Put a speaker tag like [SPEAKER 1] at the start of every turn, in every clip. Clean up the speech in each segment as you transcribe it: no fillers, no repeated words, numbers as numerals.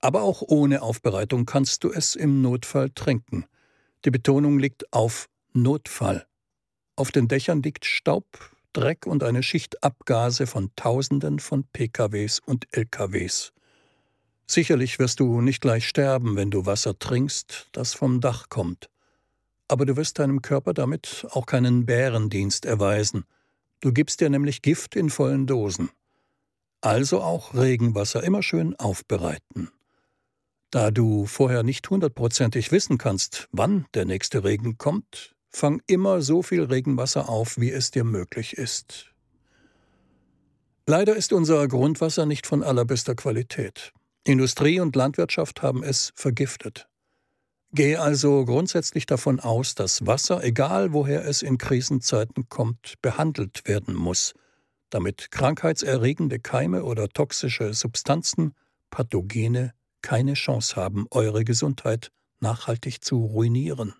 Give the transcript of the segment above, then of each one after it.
[SPEAKER 1] Aber auch ohne Aufbereitung kannst du es im Notfall trinken. Die Betonung liegt auf Notfall. Auf den Dächern liegt Staub, Dreck und eine Schicht Abgase von Tausenden von PKWs und LKWs. Sicherlich wirst du nicht gleich sterben, wenn du Wasser trinkst, das vom Dach kommt. Aber du wirst deinem Körper damit auch keinen Bärendienst erweisen. Du gibst dir nämlich Gift in vollen Dosen. Also auch Regenwasser immer schön aufbereiten. Da du vorher nicht 100%ig wissen kannst, wann der nächste Regen kommt, fang immer so viel Regenwasser auf, wie es dir möglich ist. Leider ist unser Grundwasser nicht von allerbester Qualität. Industrie und Landwirtschaft haben es vergiftet. Gehe also grundsätzlich davon aus, dass Wasser, egal woher es in Krisenzeiten kommt, behandelt werden muss, damit krankheitserregende Keime oder toxische Substanzen, Pathogene, keine Chance haben, eure Gesundheit nachhaltig zu ruinieren.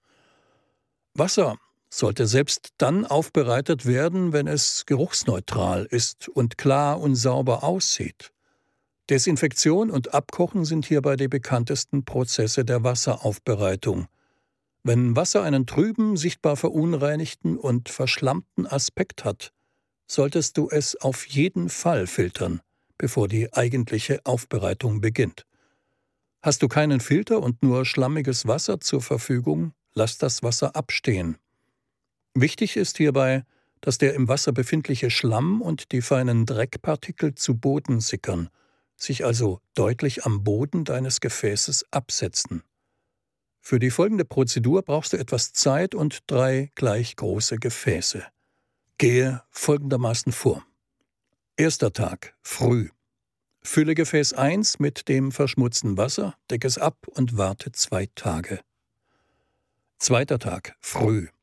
[SPEAKER 1] Wasser sollte selbst dann aufbereitet werden, wenn es geruchsneutral ist und klar und sauber aussieht. Desinfektion und Abkochen sind hierbei die bekanntesten Prozesse der Wasseraufbereitung. Wenn Wasser einen trüben, sichtbar verunreinigten und verschlammten Aspekt hat, solltest du es auf jeden Fall filtern, bevor die eigentliche Aufbereitung beginnt. Hast du keinen Filter und nur schlammiges Wasser zur Verfügung, lass das Wasser abstehen. Wichtig ist hierbei, dass der im Wasser befindliche Schlamm und die feinen Dreckpartikel zu Boden sickern, sich also deutlich am Boden deines Gefäßes absetzen. Für die folgende Prozedur brauchst du etwas Zeit und 3 gleich große Gefäße. Gehe folgendermaßen vor. Erster Tag, früh. Fülle Gefäß 1 mit dem verschmutzten Wasser, decke es ab und warte 2 Tage. Zweiter Tag, früh.